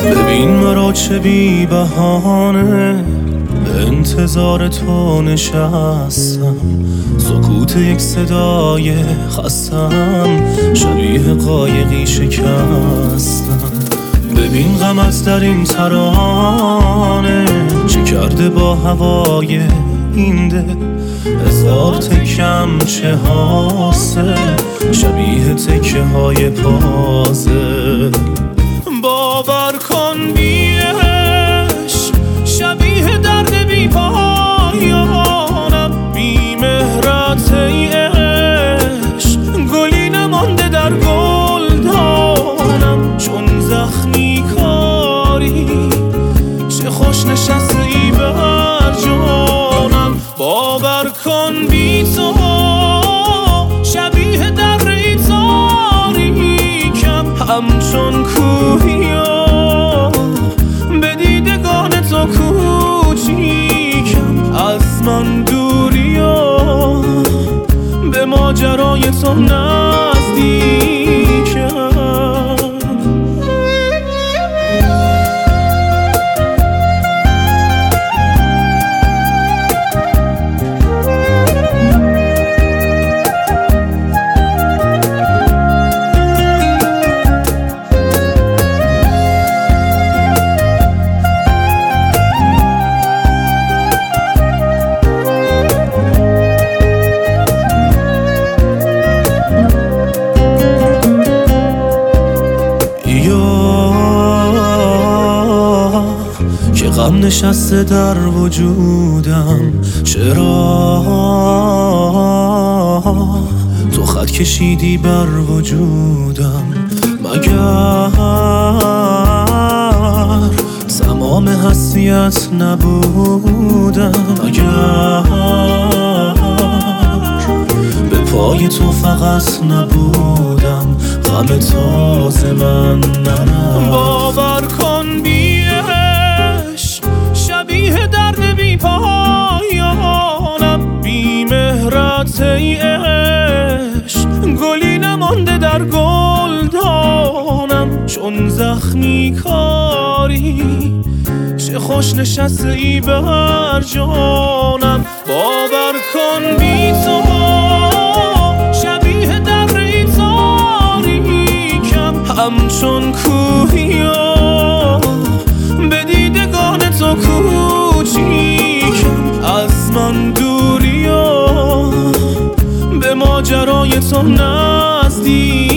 ببین مرا چه بی بهانه به انتظار تو نشستم، سکوت یک صدای خستم، شبیه قایقی شکستم. ببین غمت در این ترانه چه کرده با هوای این دل، هزار تکم چه حاصل، شبیه تکه های پازل. باور کن بیش شبیه درد بی پایانم، بی مهرت ای عشق گلی نمانده در گلدانم، چون زخمی کاری چه خوش نشسته ای بر جانم. باور کن بی تو شبیه در ای تاریکم، همچون کوهیا به دیدگان تو کوچیکم، از من دوریا به ماجرای تو نزدیکم. که غم نشسته در وجودم، چرا تو خط کشیدی بر وجودم؟ مگر تمام هستیت نبودم؟ مگر به پای تو فقط نبودم؟ غم تازه من نرم. باور کن بیش شبیه درد بی پایانم، بی مهرت ای عشق گلی نمانده در گلدانم، چون زخمی کاری چه خوش نشسته ای بر جانم. باور کن بی تو شبیه در ای تاریکم، همچون کوهیا به دیدگان تو کوچیکم، از من دوریا به ماجرای تو نزدیک.